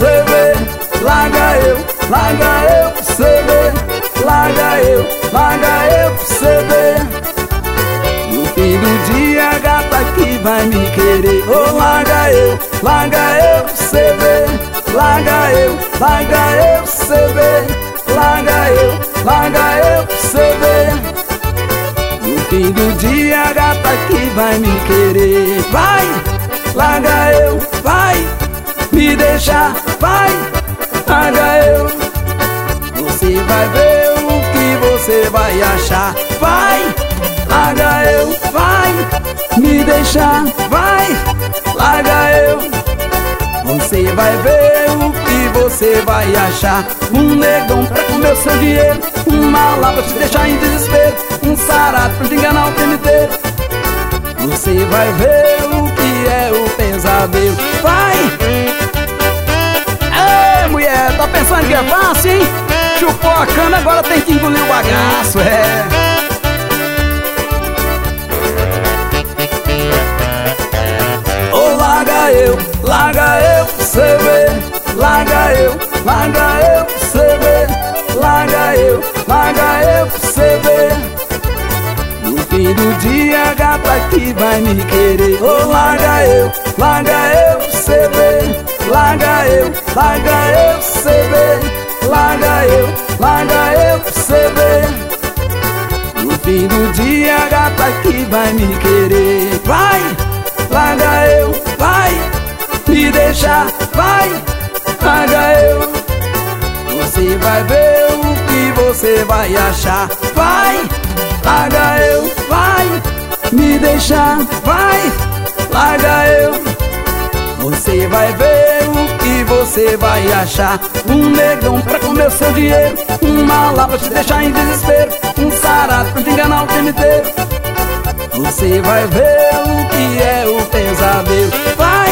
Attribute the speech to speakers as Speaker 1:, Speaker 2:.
Speaker 1: cê vê. Larga eu pra cê ver. Larga eu pra cê ver. No fim do dia a gata que vai me querer. Oh, larga eu pra cê ver. Larga eu pra cê ver. Larga eu pra cê ver. No fim do dia a gata que vai me querer. Vai, larga eu, vai, me deixar, vai, larga eu. Você vai ver o que você vai achar. Vai, larga eu, vai, me deixar, vai, larga eu. Você vai ver o que você vai achar. Um negão pra comer o seu dinheiro, uma lá pra te deixar em desespero, um sarado pra te enganar o tempo inteiro. Você vai ver o que é o pesadelo. Vai! Ei, mulher, tá pensando que é fácil, hein? Chupou a cana, agora tem que engolir o bagaço, é. Oh, larga eu pra cê ver. Larga eu pra cê ver. Larga eu pra cê ver. No fim do dia a gata que vai me querer. Oh, larga eu pra cê ver. Larga eu pra cê ver. Larga eu pra cê ver. No fim do dia a gata que vai me querer. Vai, larga eu, vai, me deixar, vai, larga eu. Você vai ver o que você vai achar. Vai, larga eu, vai, me deixar, vai, larga eu. Você vai ver o que você vai achar. Um negão pra comer o seu dinheiro, uma lá pra te deixar em desespero, um sarado pra te enganar o tempo inteiro. Você vai ver o que é o pesadelo. Vai!